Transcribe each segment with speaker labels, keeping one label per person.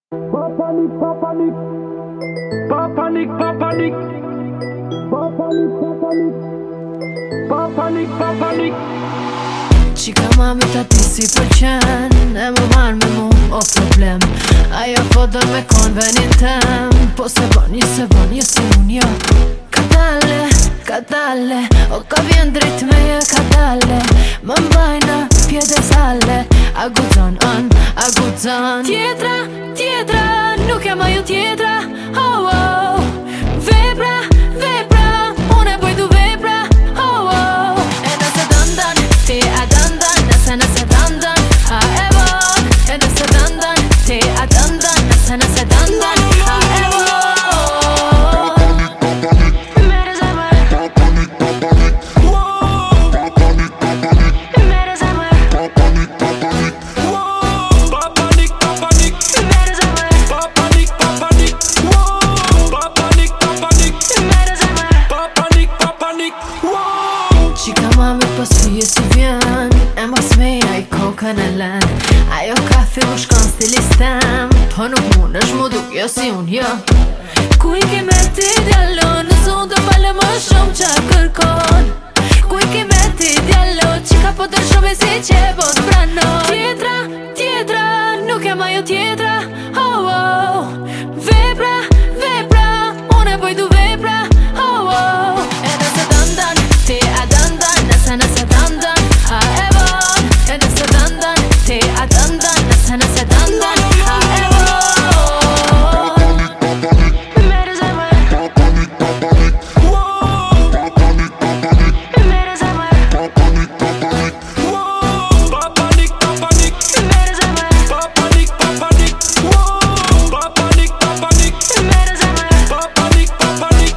Speaker 1: Papanik, papanik, papanik, papanik, papanik, papanik, papanik, papanik.
Speaker 2: Qika ma me ta ti si përqen E më marrë me mu o problem Ajo po do me kon venin tem Po se bon, një se unë jo Ka dalle O ka vjen drejt me je ka dalle Më mbajna pjede sale A gudzon, a gudzon Tjetra, nuk jam ajo tjetra Oh, oh Vepra, unë e bojdu vepra Oh, oh E nëse dëndan, ti a dëndan Nëse dëndan, a e bon E nëse dëndan, ti a dëndan Nëse dëndan, a e bon Mere zemër Mere zemër
Speaker 1: Papanik, papanik,
Speaker 2: Mere zemër
Speaker 1: papanik, papanik, papanik, papanik,
Speaker 2: Mere zemër
Speaker 1: papanik, papanik.
Speaker 2: Qika ma me pasuje si vjen E mas meja I kokën e len Ajo kafe u shkon stilistem Po nuk mund është mu duk jo si unë jo Ku I ke me ti djallo Nësë unë të falë më shumë qa kërkon Ku I ke me ti djallo Qika po dërshome si që po të prano Tjetra, nuk jam ajo tjetra Oh, oh Vepra, unë e bojdu vepra Oh, oh E nëse dëndan, ti a dëndan Nëse dëndan, a e bon E nëse dëndan, ti a dëndan Nëse dëndan, a e bon Mere zemër Mere zemër
Speaker 1: Papanik, papanik,
Speaker 2: Mere zemër
Speaker 1: papanik, papanik, papanik, papanik,
Speaker 2: Mere zemër
Speaker 1: papanik, papanik.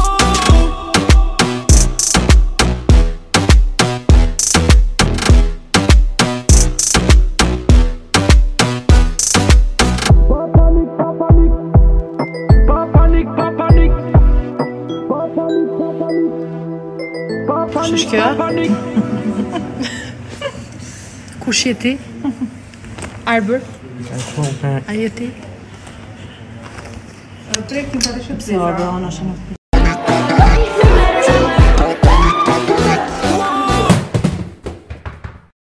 Speaker 1: Papanik, papanik, papanik, papanik, papanik, papanik, papanik,
Speaker 3: Shishkja?
Speaker 1: papanik.
Speaker 3: Kush je ti? Arbër? A je ti?
Speaker 4: Direkt në të rishë të zezra.